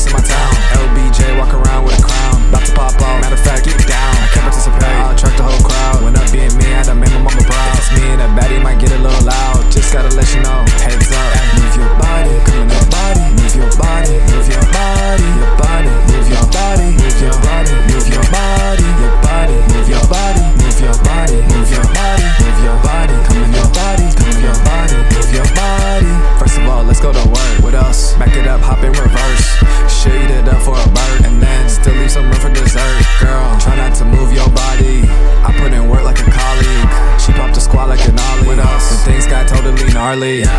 in my town. LBJ walk around with a crown, about to pop off. Matter of fact, get down. I can't participate, I'll attract the whole crowd. When up being me, I done made my mama proud. If it's me and that baddie, might get a little loud. Just gotta let you know, heads up. Move your body, come on that body. Move your body, move your body, your body. Move your body, move your body, move your body, your body. Move your body, move your body, move your body, move your body. Come in your body, come in your body, move your body. First of all, let's go to work. What else? Back it up, hop in reverse. Shade it up for a bird, and then still leave some room for dessert. Girl, try not to move your body. I put in work like a colleague. She popped a squat like an ollie. What else? The things got totally gnarly.